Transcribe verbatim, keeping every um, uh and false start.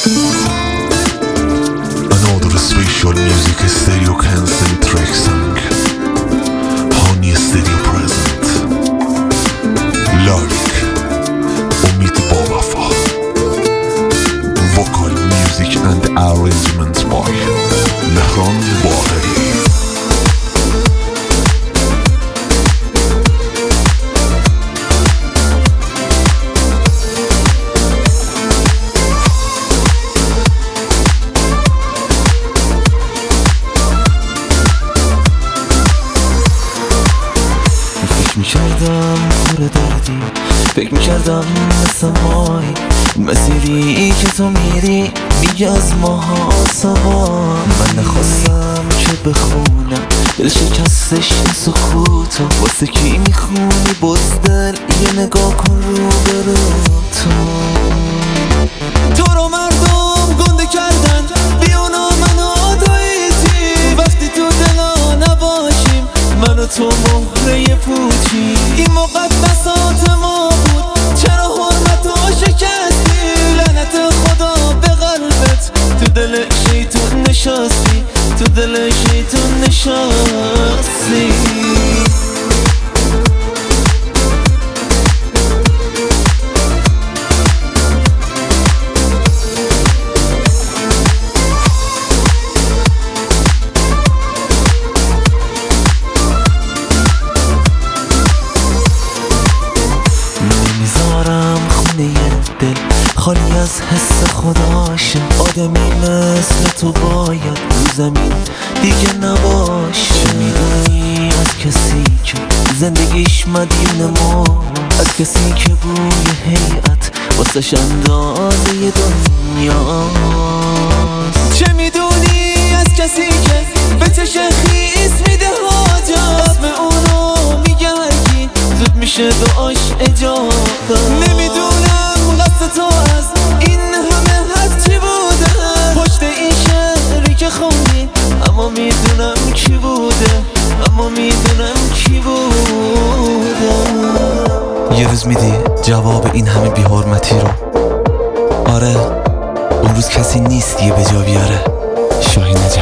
Another special music stereo cancel track song. Honey stereo present. Like Omid Bawafa. Vocal music and arrangement by Mehran Baheri. فکر میکردم پر دردی، فکر میکردم مثل مای مسیری که تو میری میگه از ماها سوار. من نخواستم که بخونم دل شکستش سخوتو، واسه کی میخونی بزدل یه نگاه کن رو برو. تو تو رو مردم گنده کردن بیانا منو داییتی، وقتی تو دلا نباشیم من و تو مهره پوچی. این مقدسات ما بود چرا حرمتو شکستی؟ لعنت خدا به قلبت، تو دل شیطون نشستی، تو دل شیطون نشستی. نمیذارم خونه دل خالی از حس خداشه، آدمی مثل تو باید رو زمین دیگه نباشه. چه میدونی از کسی که زندگیش مدیون ما، از کسی که بوی هیئت واسش اندازه دنیاست. چه میدونی از کسی که به تشخیص میده حاجت، اسم اونو میگه هرکی زود میشه دعاش اجابت. نمیدونم قصد تو از این همه حد چی بوده پشت این شعری که خوندی، اما میدونم کی بوده، اما میدونم کی بوده. یه روز میدی جواب این همه بی حرمتی رو، آره اون روز کسی نیست یه به جا بیاره. شاهین